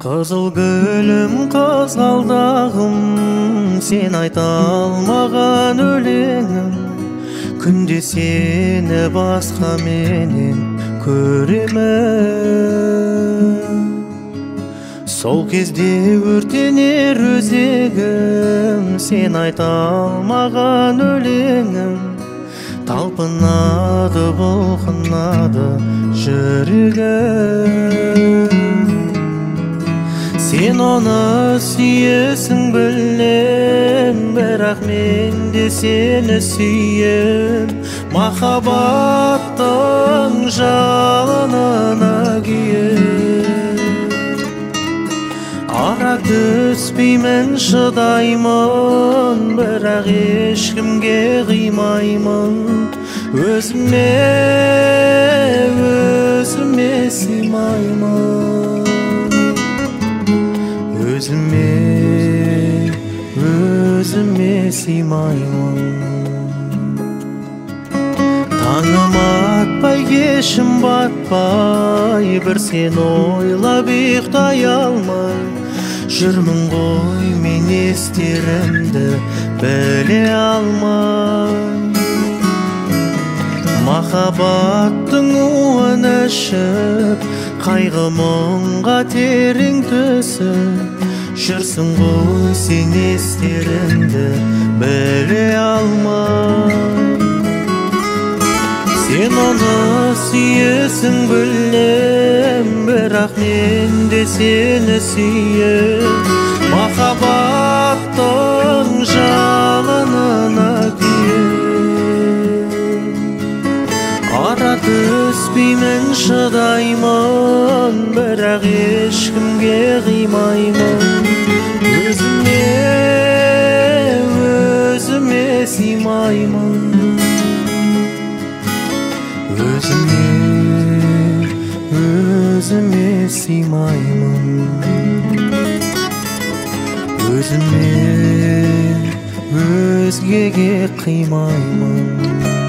Қызыл гүлім, қызғалдағым, сен айта алмаған өлеңім. Күнде сені басқа менен көремін. Сол кезде өртенер өзегім, сен айта алмаған өлеңім. Талпынады, бұлқынады жүрегім. Сен оны сүйесің білем, бірақ мен де сені сүйем. Махаббаттың жалынына күйем. Ара түспеймін, шыдаймын, бірақ ешкімге қимаймын. Өзіме сыймаймын. Өзіме сыймаймын. Таңым атпай, кешім батпай, бір сен ойлап ұйықтай алмай жүрмін ғой мен, естерімді біле алмай. Махаббаттың уын ішіп, қайғы мұңға терең түсіп жүрсің ғой сен, естерімді біле алмай. Сен оны сүйесің білем, бірақ мен де сені сүйем. Махаббаттың жалынына күйем. Ара түспеймін, шыдаймын, бірақ ешкімге қимаймын. Өзіме сыймаймын. Өзіме сыймаймын. Өзіме өзгеге қимаймын.